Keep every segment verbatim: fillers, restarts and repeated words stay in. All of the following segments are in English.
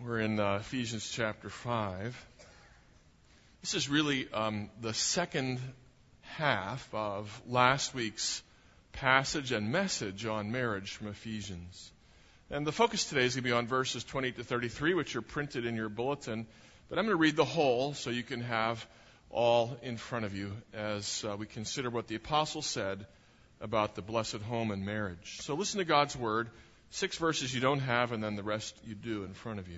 We're in uh, Ephesians chapter five. This is really um, the second half of last week's passage and message on marriage from Ephesians. And the focus today is going to be on verses twenty-eight to thirty-three, which are printed in your bulletin. But I'm going to read the whole so you can have all in front of you as uh, we consider what the apostle said about the blessed home and marriage. So listen to God's word. Six verses you don't have, and then the rest you do in front of you.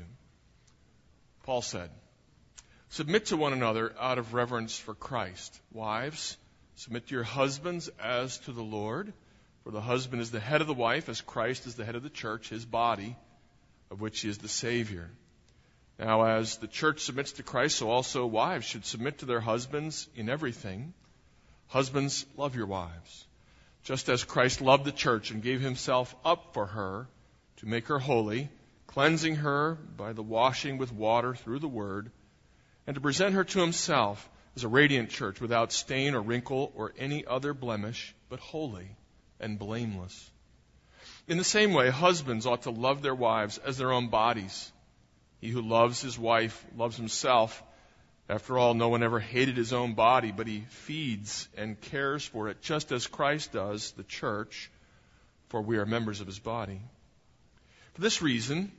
Paul said, "Submit to one another out of reverence for Christ. Wives, submit to your husbands as to the Lord. For the husband is the head of the wife, as Christ is the head of the church, his body, of which he is the Savior. Now, as the church submits to Christ, so also wives should submit to their husbands in everything. Husbands, love your wives, just as Christ loved the church and gave himself up for her to make her holy, cleansing her by the washing with water through the word, and to present her to himself as a radiant church without stain or wrinkle or any other blemish, but holy and blameless. In the same way, husbands ought to love their wives as their own bodies. He who loves his wife loves himself. After all, no one ever hated his own body, but he feeds and cares for it, just as Christ does the church, for we are members of his body. For this reason,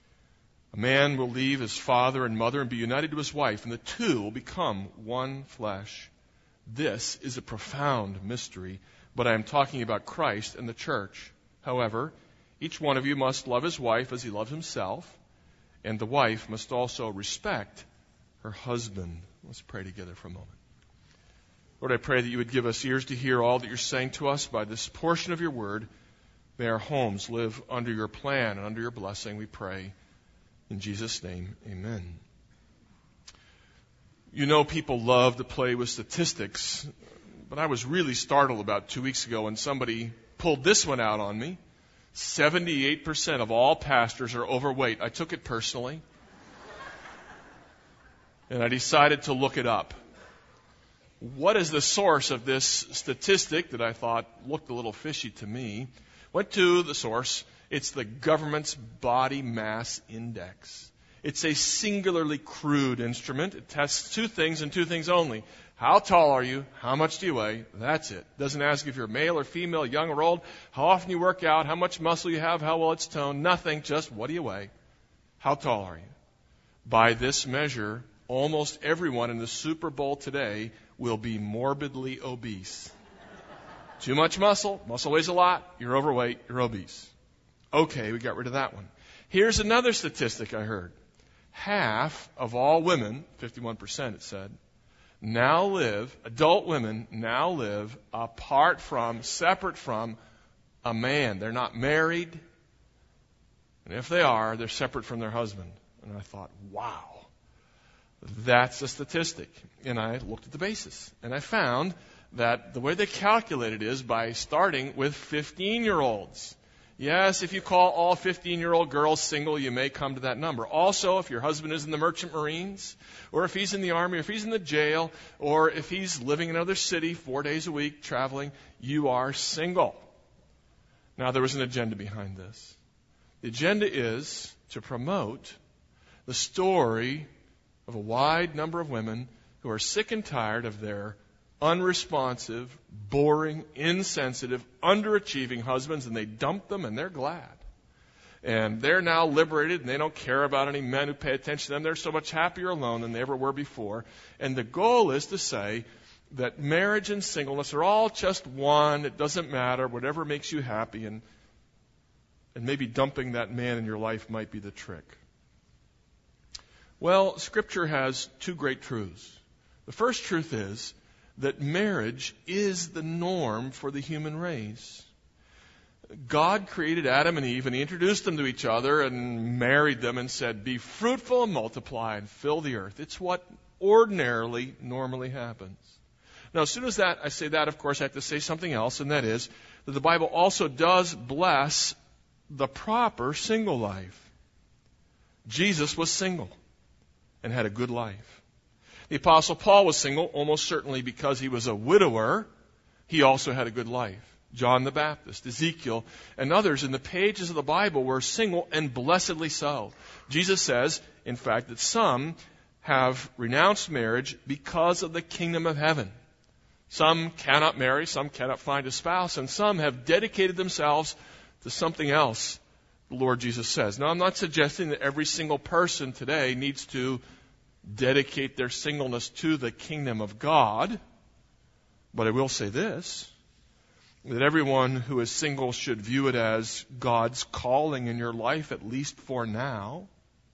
a man will leave his father and mother and be united to his wife, and the two will become one flesh. This is a profound mystery, but I am talking about Christ and the church. However, each one of you must love his wife as he loves himself, and the wife must also respect her husband." Let's pray together for a moment. Lord, I pray that you would give us ears to hear all that you're saying to us by this portion of your word. May our homes live under your plan and under your blessing, we pray. In Jesus' name, amen. You know, people love to play with statistics, but I was really startled about two weeks ago when somebody pulled this one out on me. seventy-eight percent of all pastors are overweight. I took it personally, and I decided to look it up. What is the source of this statistic that I thought looked a little fishy to me? Went to the source. It's the government's body mass index. It's a singularly crude instrument. It tests two things and two things only. How tall are you? How much do you weigh? That's it. Doesn't ask if you're male or female, young or old, how often you work out, how much muscle you have, how well it's toned. Nothing. Just what do you weigh? How tall are you? By this measure, almost everyone in the Super Bowl today will be morbidly obese. Too much muscle. Muscle weighs a lot. You're overweight. You're obese. Okay, we got rid of that one. Here's another statistic I heard. Half of all women, fifty-one percent it said, now live, adult women now live apart from, separate from a man. They're not married. And if they are, they're separate from their husband. And I thought, wow, that's a statistic. And I looked at the basis. And I found that the way they calculate it is by starting with fifteen-year-olds. Yes, if you call all fifteen-year-old girls single, you may come to that number. Also, if your husband is in the Merchant Marines, or if he's in the Army, or if he's in the jail, or if he's living in another city four days a week traveling, you are single. Now, there was an agenda behind this. The agenda is to promote the story of a wide number of women who are sick and tired of their unresponsive, boring, insensitive, underachieving husbands, and they dump them and they're glad. And they're now liberated and they don't care about any men who pay attention to them. They're so much happier alone than they ever were before. And the goal is to say that marriage and singleness are all just one. It doesn't matter, whatever makes you happy, and and maybe dumping that man in your life might be the trick. Well, Scripture has two great truths. The first truth is that marriage is the norm for the human race. God created Adam and Eve, and he introduced them to each other and married them and said, be fruitful and multiply and fill the earth. It's what ordinarily, normally happens. Now, as soon as that I say that, of course, I have to say something else, and that is that the Bible also does bless the proper single life. Jesus was single and had a good life. The Apostle Paul was single, almost certainly because he was a widower. He also had a good life. John the Baptist, Ezekiel, and others in the pages of the Bible were single, and blessedly so. Jesus says, in fact, that some have renounced marriage because of the kingdom of heaven. Some cannot marry, some cannot find a spouse, and some have dedicated themselves to something else, the Lord Jesus says. Now, I'm not suggesting that every single person today needs to dedicate their singleness to the kingdom of God, but I will say this, that everyone who is single should view it as God's calling in your life, at least for now.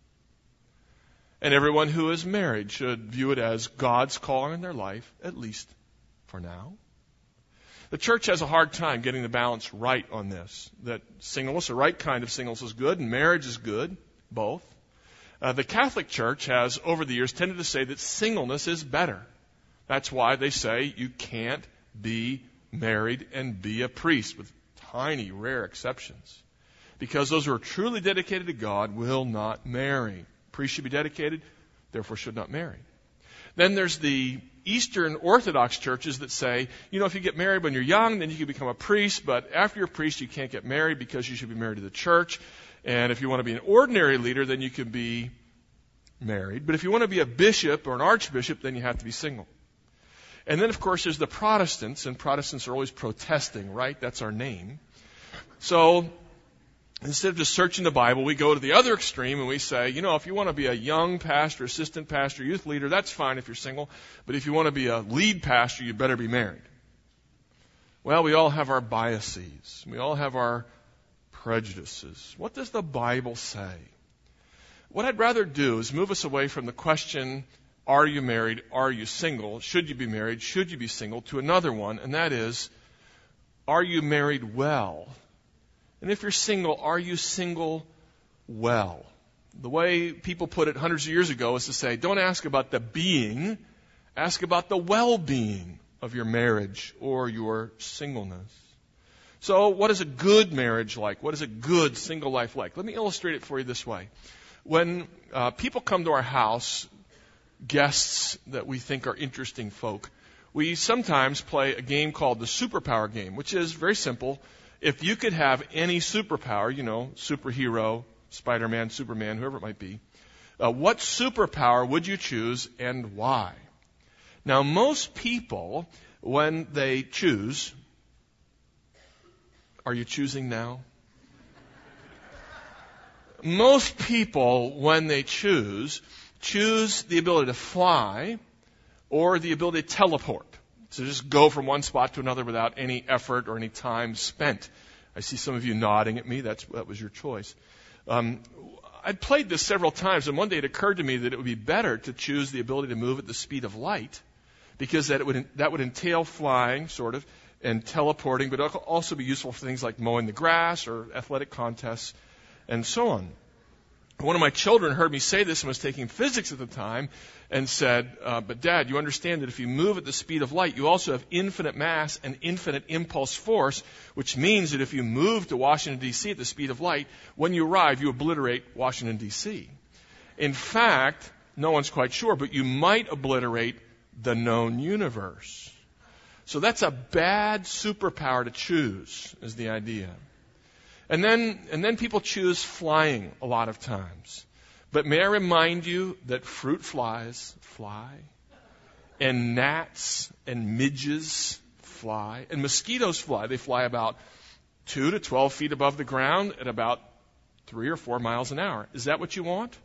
And everyone who is married should view it as God's calling in their life, at least for now. The church has a hard time getting the balance right on this, that singleness, the right kind of singleness, is good, and marriage is good, both. Uh, the Catholic Church has, over the years, tended to say that singleness is better. That's why they say you can't be married and be a priest, with tiny, rare exceptions. Because those who are truly dedicated to God will not marry. Priests should be dedicated, therefore should not marry. Then there's the Eastern Orthodox churches that say, you know, if you get married when you're young, then you can become a priest, but after you're a priest, you can't get married because you should be married to the church. And if you want to be an ordinary leader, then you can be married. But if you want to be a bishop or an archbishop, then you have to be single. And then, of course, there's the Protestants, and Protestants are always protesting, right? That's our name. So instead of just searching the Bible, we go to the other extreme and we say, you know, if you want to be a young pastor, assistant pastor, youth leader, that's fine if you're single. But if you want to be a lead pastor, you better be married. Well, we all have our biases. We all have our prejudices. What does the Bible say? What I'd rather do is move us away from the question, are you married? Are you single? Should you be married? Should you be single? To another one, and that is, are you married well? And if you're single, are you single well? The way people put it hundreds of years ago is to say, don't ask about the being, ask about the well-being of your marriage or your singleness. So what is a good marriage like? What is a good single life like? Let me illustrate it for you this way. When uh, people come to our house, guests that we think are interesting folk, we sometimes play a game called the superpower game, which is very simple. If you could have any superpower, you know, superhero, Spider-Man, Superman, whoever it might be, uh, what superpower would you choose and why? Now, most people, when they choose, are you choosing now? Most people, when they choose, choose the ability to fly or the ability to teleport. So just go from one spot to another without any effort or any time spent. I see some of you nodding at me. That's, that was your choice. Um, I'd played this several times, and one day it occurred to me that it would be better to choose the ability to move at the speed of light, because that, it would, that would entail flying, sort of, and teleporting, but also be useful for things like mowing the grass or athletic contests and so on. One of my children heard me say this and was taking physics at the time and said, uh, but Dad, you understand that if you move at the speed of light, you also have infinite mass and infinite impulse force, which means that if you move to Washington, D C at the speed of light, when you arrive, you obliterate Washington, D C In fact, no one's quite sure, but you might obliterate the known universe. So that's a bad superpower to choose, is the idea. And then, and then people choose flying a lot of times. But may I remind you that fruit flies fly, and gnats and midges fly, and mosquitoes fly. They fly about two to twelve feet above the ground at about three or four miles an hour. Is that what you want?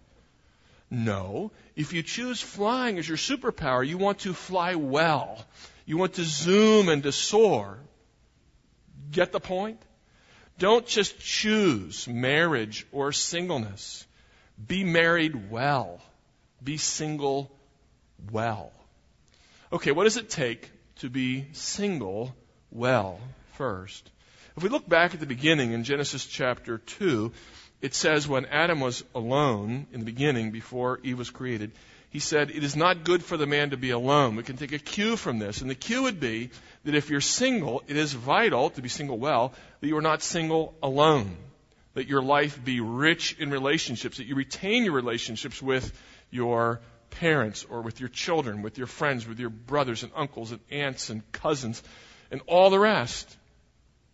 No. If you choose flying as your superpower, you want to fly well. You want to zoom and to soar. Get the point? Don't just choose marriage or singleness. Be married well. Be single well. Okay, what does it take to be single well first? If we look back at the beginning in Genesis chapter two, it says when Adam was alone in the beginning before Eve was created, he said, it is not good for the man to be alone. We can take a cue from this. And the cue would be that if you're single, it is vital to be single well, that you are not single alone. That your life be rich in relationships, that you retain your relationships with your parents or with your children, with your friends, with your brothers and uncles and aunts and cousins and all the rest.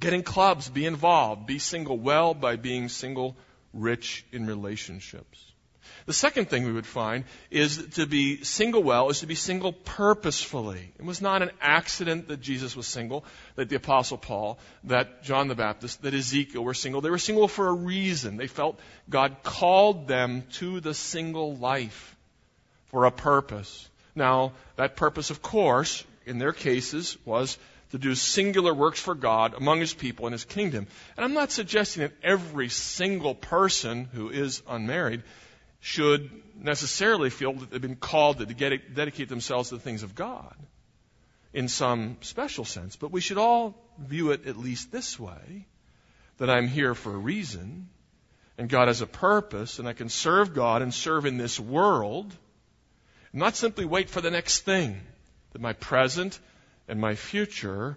Get in clubs, be involved, be single well by being single rich in relationships. The second thing we would find is to be single well is to be single purposefully. It was not an accident that Jesus was single, that the Apostle Paul, that John the Baptist, that Ezekiel were single. They were single for a reason. They felt God called them to the single life for a purpose. Now, that purpose, of course, in their cases, was to do singular works for God among His people in His kingdom. And I'm not suggesting that every single person who is unmarried should necessarily feel that they've been called to get, dedicate themselves to the things of God in some special sense. But we should all view it at least this way, that I'm here for a reason, and God has a purpose, and I can serve God and serve in this world, and not simply wait for the next thing, that my present and my future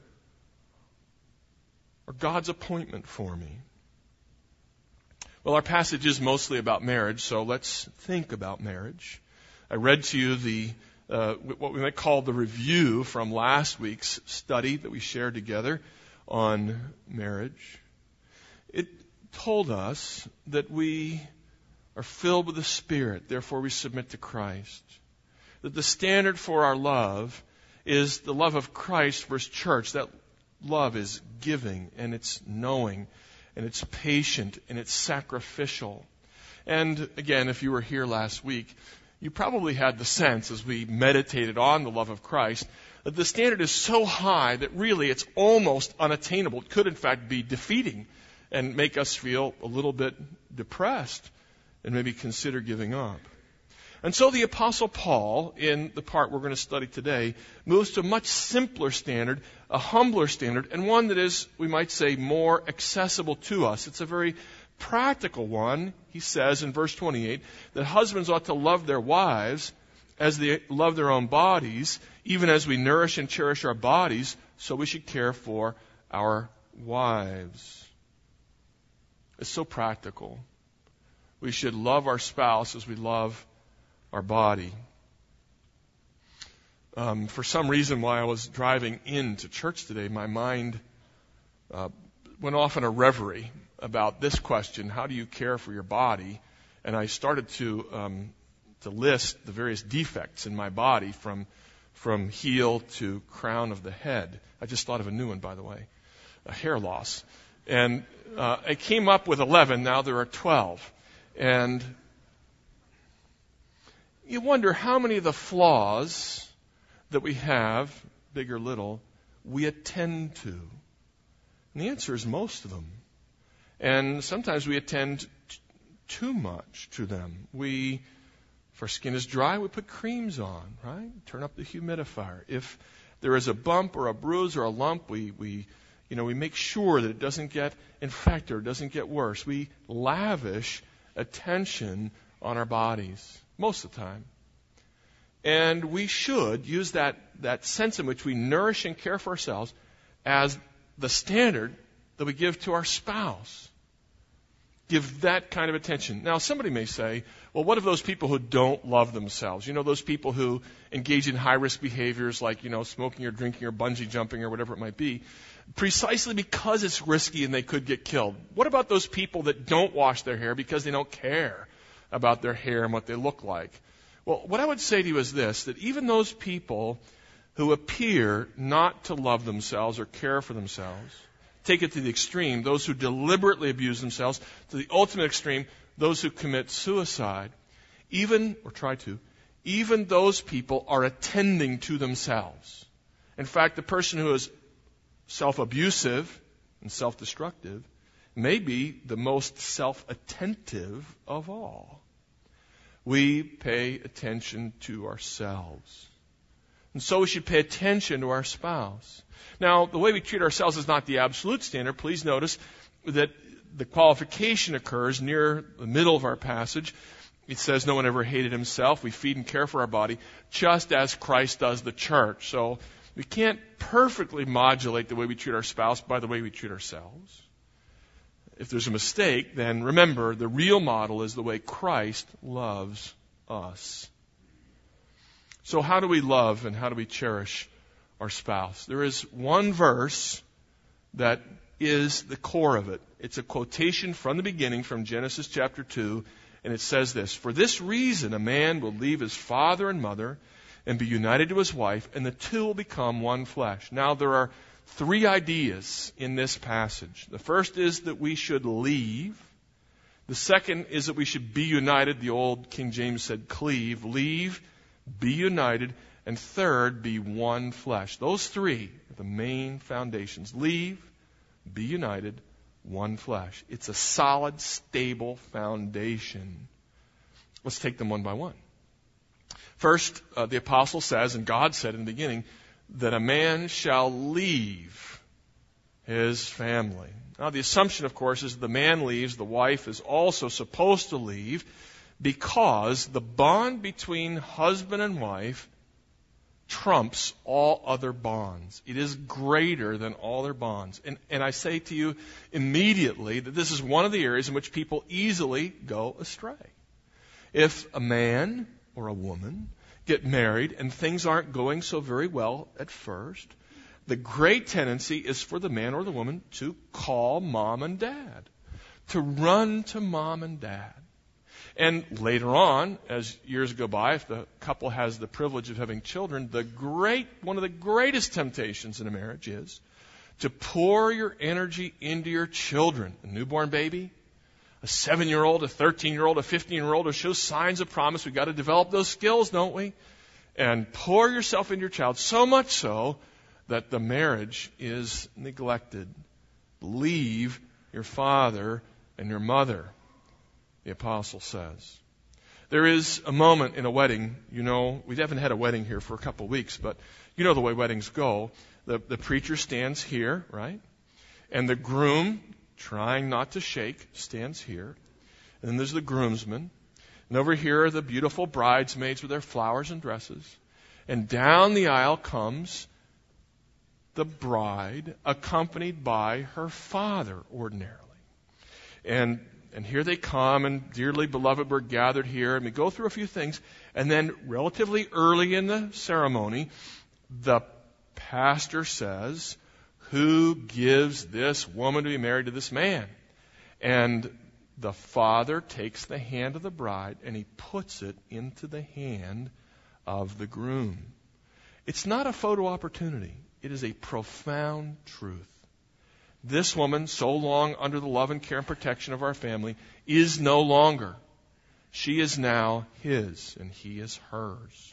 are God's appointment for me. Well, our passage is mostly about marriage, so let's think about marriage. I read to you the uh, what we might call the review from last week's study that we shared together on marriage. It told us that we are filled with the Spirit, therefore we submit to Christ. That the standard for our love is the love of Christ for His church. That love is giving, and it's knowing, and it's patient, and it's sacrificial. And again, if you were here last week, you probably had the sense as we meditated on the love of Christ that the standard is so high that really it's almost unattainable. It could in fact be defeating and make us feel a little bit depressed and maybe consider giving up. And so the Apostle Paul, in the part we're going to study today, moves to a much simpler standard, a humbler standard, and one that is, we might say, more accessible to us. It's a very practical one. He says in verse twenty-eight that husbands ought to love their wives as they love their own bodies, even as we nourish and cherish our bodies, so we should care for our wives. It's so practical. We should love our spouse as we love our body. Um, for some reason, while I was driving into church today, my mind uh, went off in a reverie about this question: how do you care for your body? And I started to um, to list the various defects in my body, from from heel to crown of the head. I just thought of a new one, by the way, a hair loss. And uh, I came up with eleven. Now there are twelve, and you wonder how many of the flaws that we have, big or little, we attend to. And the answer is most of them. And sometimes we attend t- too much to them. We, if our skin is dry, we put creams on, right? Turn up the humidifier. If there is a bump or a bruise or a lump, we, we, you know, we make sure that it doesn't get infected or doesn't get worse. We lavish attention on our bodies. Most of the time. And we should use that, that sense in which we nourish and care for ourselves as the standard that we give to our spouse. Give that kind of attention. Now, somebody may say, well, what of those people who don't love themselves? You know, those people who engage in high-risk behaviors like, you know, smoking or drinking or bungee jumping or whatever it might be, precisely because it's risky and they could get killed. What about those people that don't wash their hair because they don't care about their hair and what they look like? Well, what I would say to you is this, that even those people who appear not to love themselves or care for themselves, take it to the extreme, those who deliberately abuse themselves, to the ultimate extreme, those who commit suicide, even, or try to, even those people are attending to themselves. In fact, the person who is self-abusive and self-destructive may be the most self-attentive of all. We pay attention to ourselves. And so we should pay attention to our spouse. Now, the way we treat ourselves is not the absolute standard. Please notice that the qualification occurs near the middle of our passage. It says, no one ever hated himself. We feed and care for our body, just as Christ does the church. So we can't perfectly modulate the way we treat our spouse by the way we treat ourselves. If there's a mistake, then remember, the real model is the way Christ loves us. So how do we love and how do we cherish our spouse? There is one verse that is the core of it. It's a quotation from the beginning, from Genesis chapter two, and it says this: "For this reason a man will leave his father and mother and be united to his wife, and the two will become one flesh." Now, there are three ideas in this passage. The first is that we should leave. The second is that we should be united. The old King James said cleave. Leave, be united. And third, be one flesh. Those three are the main foundations. Leave, be united, one flesh. It's a solid, stable foundation. Let's take them one by one. First, uh, the apostle says, and God said in the beginning, that a man shall leave his family. Now, the assumption, of course, is the man leaves, the wife is also supposed to leave, because the bond between husband and wife trumps all other bonds. It is greater than all their bonds. And, and I say to you immediately that this is one of the areas in which people easily go astray. If a man or a woman get married and things aren't going so very well at first, the great tendency is for the man or the woman to call mom and dad, to run to mom and dad. And later on, as years go by, if the couple has the privilege of having children, the great, one of the greatest temptations in a marriage is to pour your energy into your children. A newborn baby, a seven-year-old, a thirteen-year-old, a fifteen-year-old who shows signs of promise. We've got to develop those skills, don't we? And pour yourself into your child, so much so that the marriage is neglected. Leave your father and your mother, the apostle says. There is a moment in a wedding, you know, we haven't had a wedding here for a couple of weeks, but you know the way weddings go. The, the preacher stands here, right? And the groom, trying not to shake, stands here. And then there's the groomsmen. And over here are the beautiful bridesmaids with their flowers and dresses. And down the aisle comes the bride, accompanied by her father, ordinarily. And and here they come, and dearly beloved, we're gathered here, and we go through a few things. And then relatively early in the ceremony, the pastor says, "Who gives this woman to be married to this man?" And the father takes the hand of the bride, and he puts it into the hand of the groom. It's not a photo opportunity. It is a profound truth. This woman, so long under the love and care and protection of our family, is no longer. She is now his, and he is hers.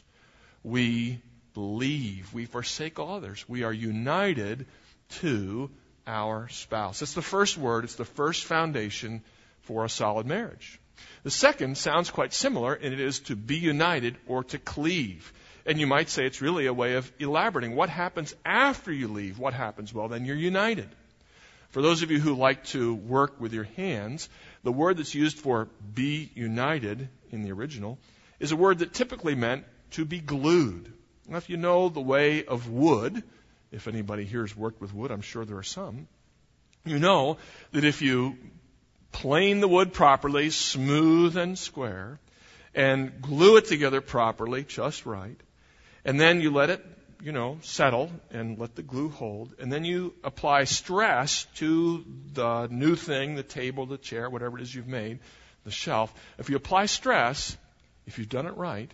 We leave. We forsake all others. We are united to our spouse. That's the first word. It's the first foundation for a solid marriage. The second sounds quite similar, and it is to be united or to cleave. And you might say it's really a way of elaborating. What happens after you leave? What happens? Well, then you're united. For those of you who like to work with your hands, the word that's used for be united in the original is a word that typically meant to be glued. Now, if you know the way of wood, if anybody here has worked with wood, I'm sure there are some, you know that if you plane the wood properly, smooth and square, and glue it together properly, just right, and then you let it, you know, settle and let the glue hold, and then you apply stress to the new thing, the table, the chair, whatever it is you've made, the shelf. If you apply stress, if you've done it right,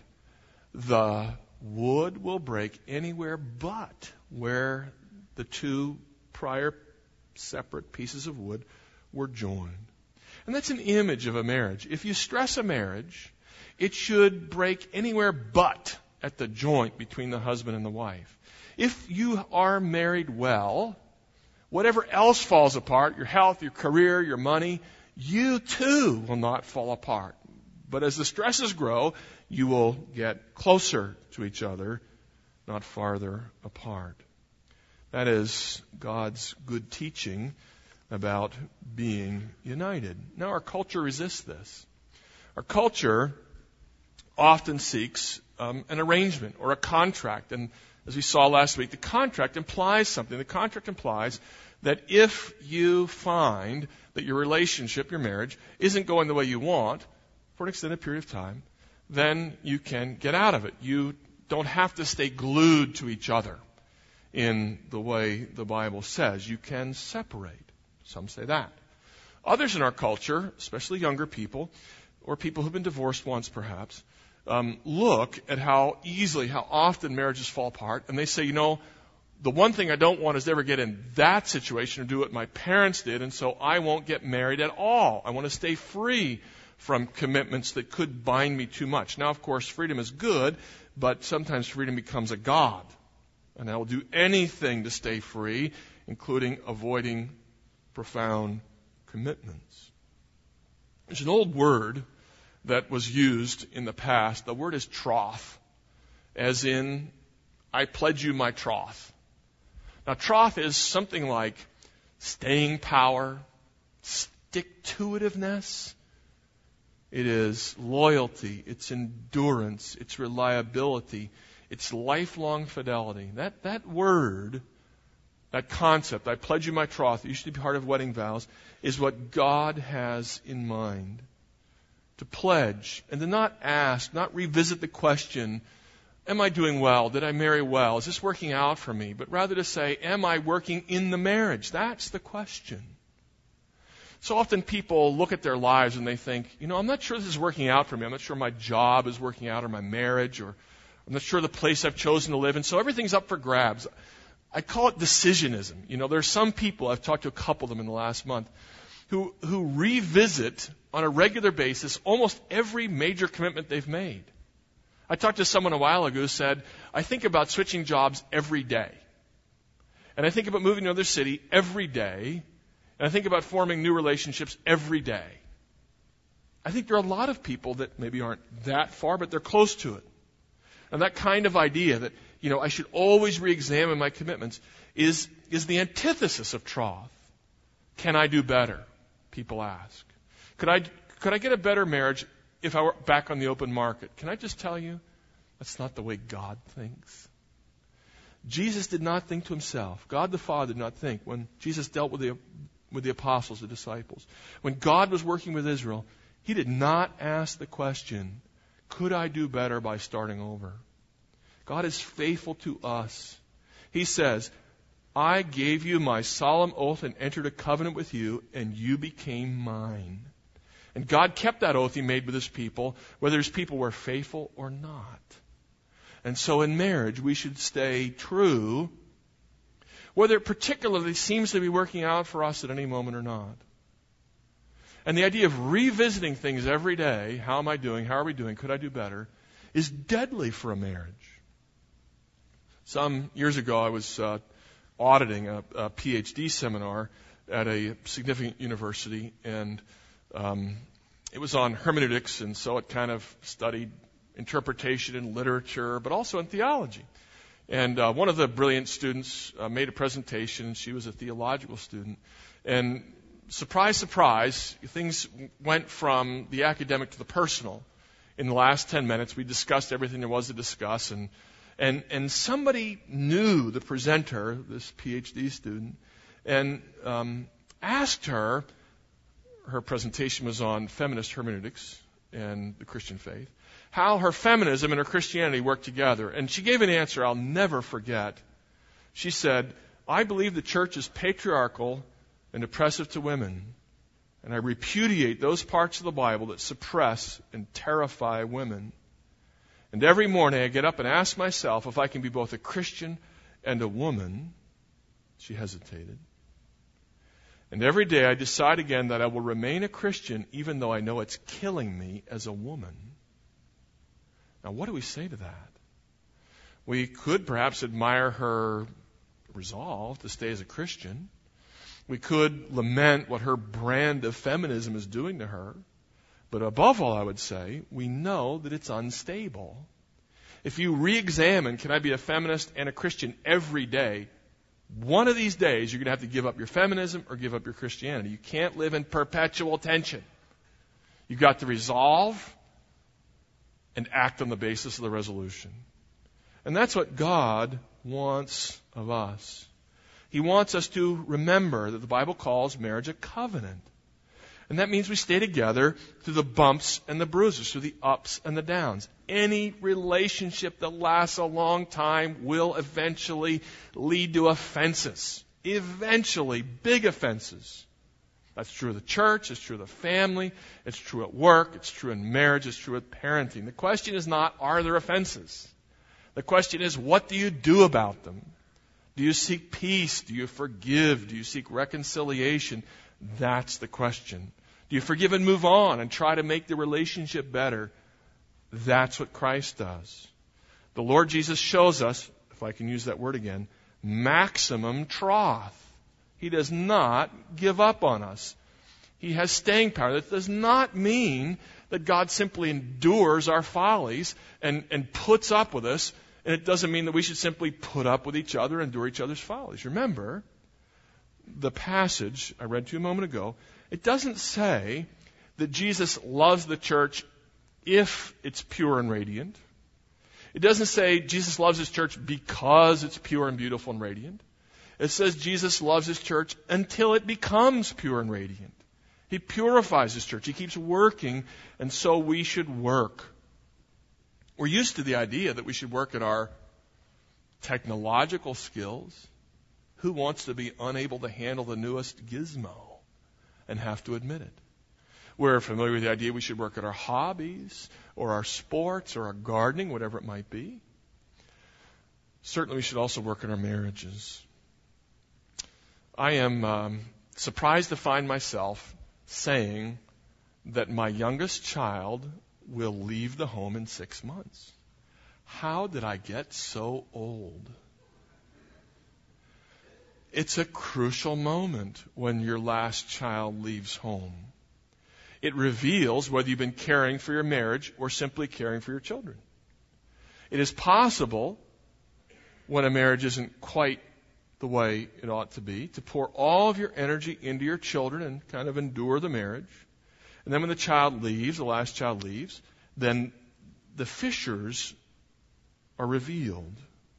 the wood will break anywhere but where the two prior separate pieces of wood were joined. And that's an image of a marriage. If you stress a marriage, it should break anywhere but at the joint between the husband and the wife. If you are married well, whatever else falls apart, your health, your career, your money, you too will not fall apart. But as the stresses grow, you will get closer to each other, not farther apart. That is God's good teaching about being united. Now, our culture resists this. Our culture often seeks um, an arrangement or a contract. And as we saw last week, the contract implies something. The contract implies that if you find that your relationship, your marriage, isn't going the way you want for an extended period of time, then you can get out of it. You don't have to stay glued to each other in the way the Bible says. You can separate. Some say that. Others in our culture, especially younger people, or people who've been divorced once perhaps, um, look at how easily, how often marriages fall apart, and they say, you know, the one thing I don't want is to ever get in that situation or do what my parents did, and so I won't get married at all. I want to stay free from commitments that could bind me too much. Now, of course, freedom is good, but sometimes freedom becomes a god. And I will do anything to stay free, including avoiding profound commitments. There's an old word that was used in the past. The word is troth, as in, I pledge you my troth. Now, troth is something like staying power, stick-to-itiveness. It is loyalty, it's endurance, it's reliability, it's lifelong fidelity. That, that word, that concept, I pledge you my troth, it used to be part of wedding vows, is what God has in mind. To pledge and to not ask, not revisit the question, am I doing well? Did I marry well? Is this working out for me? But rather to say, am I working in the marriage? That's the question. So often people look at their lives and they think, you know, I'm not sure this is working out for me. I'm not sure my job is working out or my marriage, or I'm not sure the place I've chosen to live in. So everything's up for grabs. I call it decisionism. You know, there are some people, I've talked to a couple of them in the last month, who, who revisit on a regular basis almost every major commitment they've made. I talked to someone a while ago who said, I think about switching jobs every day. And I think about moving to another city every day. And I think about forming new relationships every day. I think there are a lot of people that maybe aren't that far, but they're close to it. And that kind of idea that, you know, I should always re-examine my commitments is, is the antithesis of troth. Can I do better? People ask. Could I, could I get a better marriage if I were back on the open market? Can I just tell you, that's not the way God thinks. Jesus did not think to himself. God the Father did not think when Jesus dealt with the, with the apostles, the disciples. When God was working with Israel, he did not ask the question, could I do better by starting over? God is faithful to us. He says, I gave you my solemn oath and entered a covenant with you, and you became mine. And God kept that oath he made with his people, whether his people were faithful or not. And so in marriage, we should stay true, whether it particularly seems to be working out for us at any moment or not. And the idea of revisiting things every day, how am I doing, how are we doing, could I do better, is deadly for a marriage. Some years ago, I was uh, auditing a, a P H D seminar at a significant university, and um, it was on hermeneutics, and so it kind of studied interpretation and literature, but also in theology. And uh, one of the brilliant students uh, made a presentation, and she was a theological student. And surprise, surprise, things went from the academic to the personal. In the last ten minutes, we discussed everything there was to discuss, and and and somebody knew the presenter, this P H D student, and um, asked her. Her presentation was on feminist hermeneutics and the Christian faith, how her feminism and her Christianity work together. And she gave an answer I'll never forget. She said, I believe the church is patriarchal and oppressive to women, and I repudiate those parts of the Bible that suppress and terrify women. And every morning I get up and ask myself if I can be both a Christian and a woman. She hesitated. And every day I decide again that I will remain a Christian even though I know it's killing me as a woman. Now, what do we say to that? We could perhaps admire her resolve to stay as a Christian. We could lament what her brand of feminism is doing to her. But above all, I would say, we know that it's unstable. If you re-examine, can I be a feminist and a Christian every day? One of these days, you're going to have to give up your feminism or give up your Christianity. You can't live in perpetual tension. You've got to resolve and act on the basis of the resolution. And that's what God wants of us. He wants us to remember that the Bible calls marriage a covenant. And that means we stay together through the bumps and the bruises, through the ups and the downs. Any relationship that lasts a long time will eventually lead to offenses. Eventually, big offenses. That's true of the church, it's true of the family, it's true at work, it's true in marriage, it's true with parenting. The question is not, are there offenses? The question is, what do you do about them? Do you seek peace? Do you forgive? Do you seek reconciliation? That's the question. Do you forgive and move on and try to make the relationship better? That's what Christ does. The Lord Jesus shows us, if I can use that word again, maximum troth. He does not give up on us. He has staying power. That does not mean that God simply endures our follies and, and puts up with us. And it doesn't mean that we should simply put up with each other and endure each other's follies. Remember, the passage I read to you a moment ago, it doesn't say that Jesus loves the church if it's pure and radiant. It doesn't say Jesus loves His church because it's pure and beautiful and radiant. It says Jesus loves His church until it becomes pure and radiant. He purifies His church. He keeps working, and so we should work. We're used to the idea that we should work at our technological skills. Who wants to be unable to handle the newest gizmo and have to admit it? We're familiar with the idea we should work at our hobbies or our sports or our gardening, whatever it might be. Certainly we should also work in our marriages. I am um, surprised to find myself saying that my youngest child will leave the home in six months. How did I get so old? It's a crucial moment when your last child leaves home. It reveals whether you've been caring for your marriage or simply caring for your children. It is possible, when a marriage isn't quite the way it ought to be, to pour all of your energy into your children and kind of endure the marriage. And then when the child leaves, the last child leaves, then the fissures are revealed.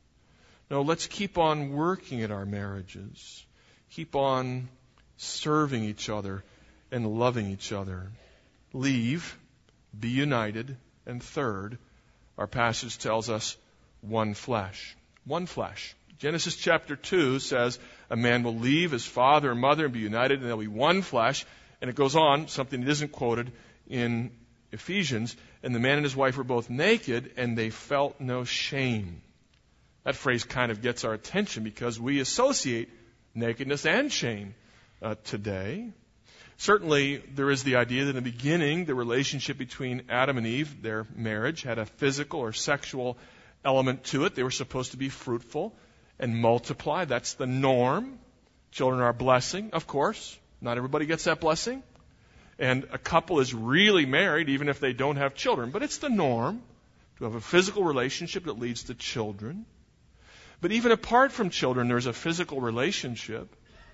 No, let's keep on working at our marriages. Keep on serving each other and loving each other. Leave, be united, and third, our passage tells us one flesh. One flesh. Genesis chapter two says a man will leave his father and mother and be united, and they'll be one flesh. And it goes on, something that isn't quoted in Ephesians, and the man and his wife were both naked, and they felt no shame. That phrase kind of gets our attention because we associate nakedness and shame uh, today. Certainly, there is the idea that in the beginning, the relationship between Adam and Eve, their marriage, had a physical or sexual element to it. They were supposed to be fruitful and multiply. That's the norm. Children are a blessing, of course. Not everybody gets that blessing. And a couple is really married even if they don't have children. But it's the norm to have a physical relationship that leads to children. But even apart from children, there's a physical relationship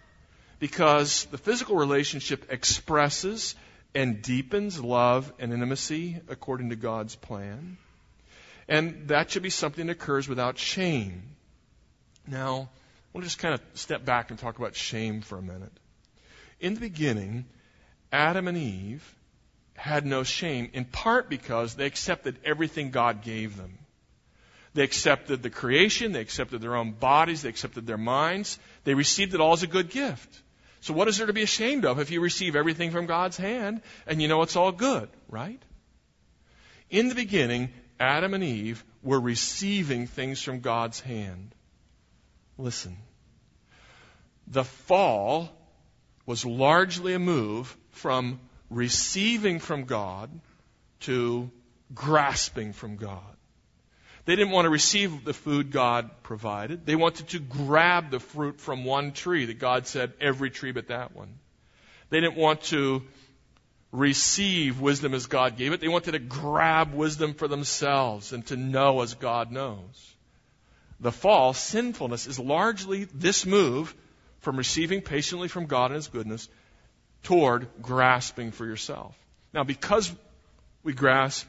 because the physical relationship expresses and deepens love and intimacy according to God's plan. And that should be something that occurs without shame. Now, I want to just kind of step back and talk about shame for a minute. In the beginning, Adam and Eve had no shame, in part because they accepted everything God gave them. They accepted the creation, they accepted their own bodies, they accepted their minds. They received it all as a good gift. So what is there to be ashamed of if you receive everything from God's hand and you know it's all good, right? In the beginning, Adam and Eve were receiving things from God's hand. Listen, the fall was largely a move from receiving from God to grasping from God. They didn't want to receive the food God provided. They wanted to grab the fruit from one tree that God said, every tree but that one. They didn't want to receive wisdom as God gave it. They wanted to grab wisdom for themselves and to know as God knows. The fall, sinfulness, is largely this move from receiving patiently from God and His goodness toward grasping for yourself. Now, because we grasp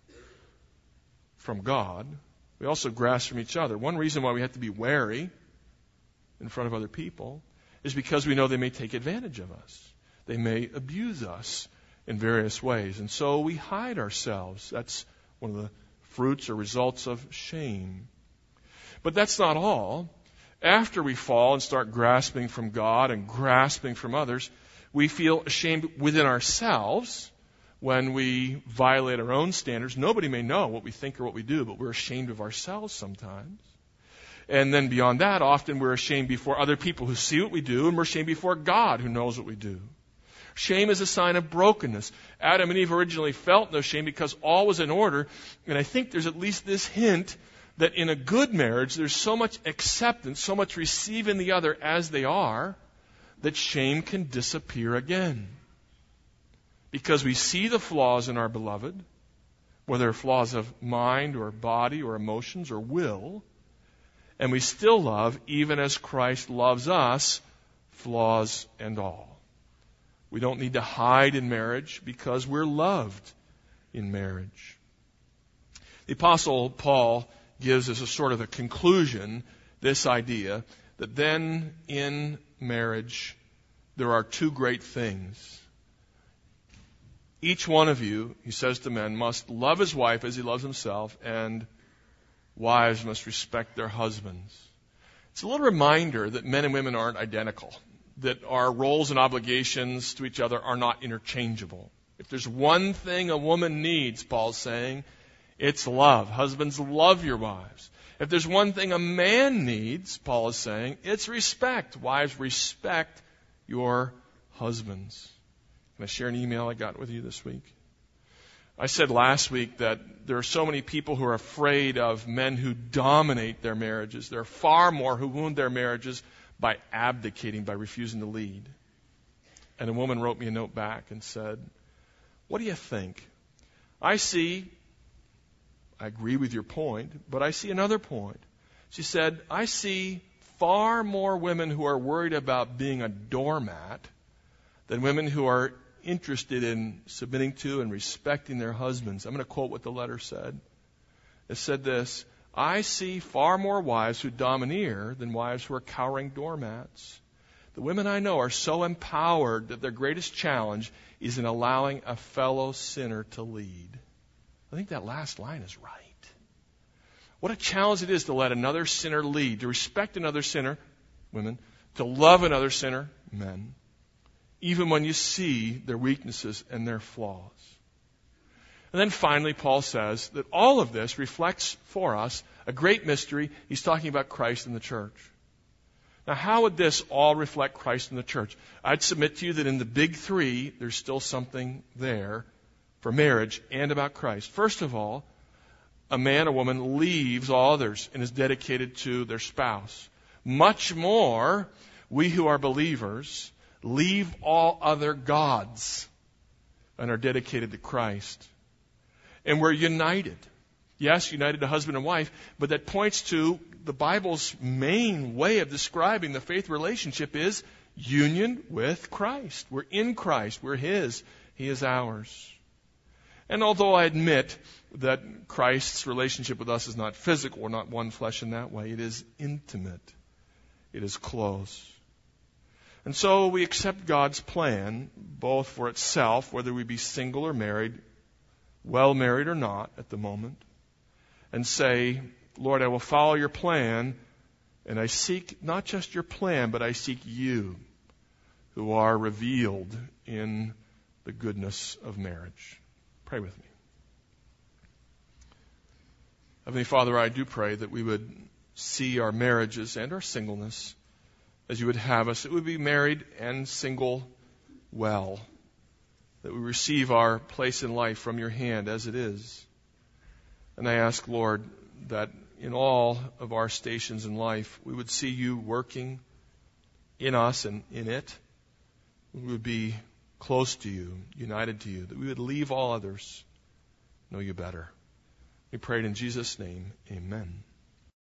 from God, we also grasp from each other. One reason why we have to be wary in front of other people is because we know they may take advantage of us. They may abuse us in various ways. And so we hide ourselves. That's one of the fruits or results of shame. But that's not all. After we fall and start grasping from God and grasping from others, We feel ashamed within ourselves when we violate our own standards. Nobody may know what we think or what we do, but we're ashamed of ourselves sometimes. And then beyond that, often we're ashamed before other people who see what we do, and we're ashamed before God who knows what we do. Shame is a sign of brokenness. Adam and Eve originally felt no shame because all was in order, and I think there's at least this hint that in a good marriage, there's so much acceptance, so much receiving the other as they are, that shame can disappear again. Because we see the flaws in our beloved, whether flaws of mind or body or emotions or will, and we still love even as Christ loves us, flaws and all. We don't need to hide in marriage because we're loved in marriage. The Apostle Paul gives as a sort of a conclusion this idea that then in marriage there are two great things. Each one of you, he says to men, must love his wife as he loves himself, and wives must respect their husbands. It's a little reminder that men and women aren't identical, that our roles and obligations to each other are not interchangeable. If there's one thing a woman needs, Paul's saying, it's love. Husbands, love your wives. If there's one thing a man needs, Paul is saying, it's respect. Wives, respect your husbands. Can I share an email I got with you this week? I said last week that there are so many people who are afraid of men who dominate their marriages. There are far more who wound their marriages by abdicating, by refusing to lead. And a woman wrote me a note back and said, what do you think? I see, I agree with your point, but I see another point. She said, I see far more women who are worried about being a doormat than women who are interested in submitting to and respecting their husbands. I'm going to quote what the letter said. It said this, I see far more wives who domineer than wives who are cowering doormats. The women I know are so empowered that their greatest challenge is in allowing a fellow sinner to lead. I think that last line is right. What a challenge it is to let another sinner lead, to respect another sinner, women, to love another sinner, men, even when you see their weaknesses and their flaws. And then finally, Paul says that all of this reflects for us a great mystery. He's talking about Christ and the church. Now, how would this all reflect Christ and the church? I'd submit to you that in the big three, there's still something there for marriage and about Christ. First of all, a man or woman leaves all others and is dedicated to their spouse. Much more, we who are believers leave all other gods and are dedicated to Christ. And we're united. Yes, united to husband and wife, but that points to the Bible's main way of describing the faith relationship is union with Christ. We're in Christ. We're His. He is ours. And although I admit that Christ's relationship with us is not physical, we're not one flesh in that way, it is intimate. It is close. And so we accept God's plan, both for itself, whether we be single or married, well married or not at the moment, and say, Lord, I will follow your plan, and I seek not just your plan, but I seek you, who are revealed in the goodness of marriage. Pray with me. Heavenly Father, I do pray that we would see our marriages and our singleness as you would have us, that we would be married and single well, that we receive our place in life from your hand as it is. And I ask, Lord, that in all of our stations in life, we would see you working in us and in it. We would be close to you, united to you, that we would leave all others, know you better. We pray it in Jesus' name. Amen.